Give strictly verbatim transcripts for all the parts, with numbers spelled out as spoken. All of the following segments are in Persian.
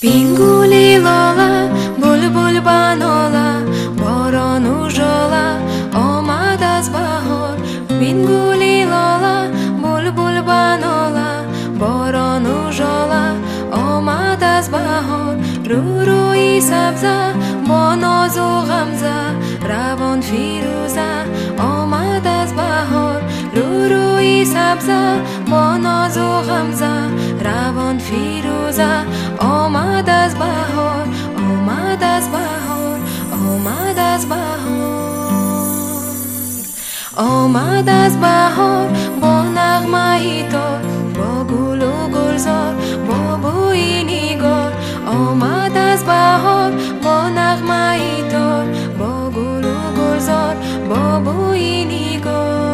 بینگولی لالا بلبل بنالا باران و ژالا آمد از بهار. بینگولی لالا بلبل بنالا باران و ژالا آمد از بهار. رو روی سبزه با ناز و غمزه روان فیروزه آمد از بهار. رو روی سبزه با ناز و غمزه روان فیروزه آمد از بهار. آمد از بهار آمد از بهار آمد از بهار با نغمه ای تار با گل و گلزار با بوی نگار. آمد از بهار با نغمه ای تار با گل و گلزار با بوی نگار.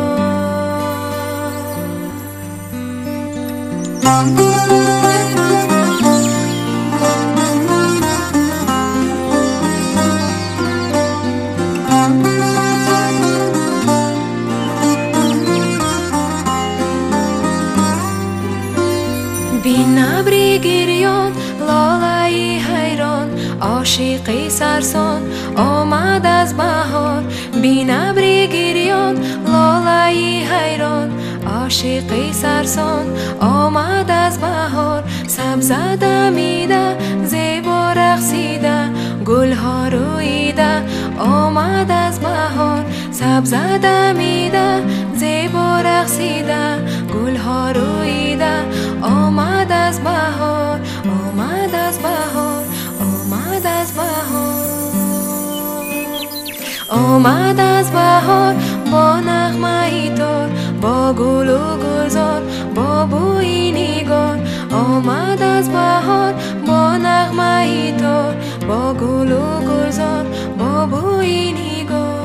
بین ابری گریان لالای حیران عاشقی سرسان آمد از بهار. بین ابری گریان لالای حیران عاشقی سرسان آمد از بهار. سبزه دمیده زیبا رقصیده گلها رویده آمد از بهار. سبزه دمیده زیبا رقصیده گلها رویده آمد از بهار. آمد از بهار آمد از بهار آمد از بهار با نغمه ای تار با گل و گلزار با بوی نگار. آمد از بهار با نغمه ای تار با گل و گلزار با بوی نگار.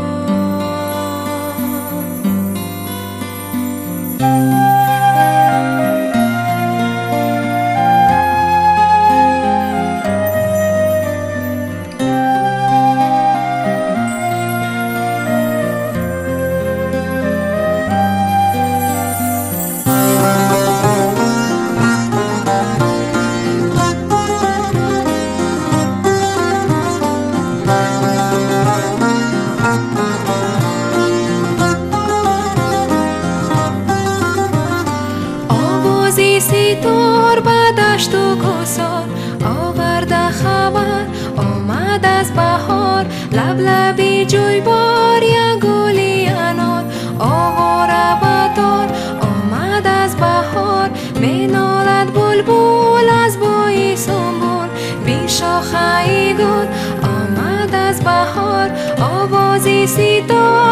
ستار به دشت و کوسار آورده خبر آمد از بهار. لب لبی جویبار یا گلی انار آواره بتار آمد از بهار. می نالد بلبل از بوی سنبل بی شاخه ای گل آمد از بهار. آوازی ستار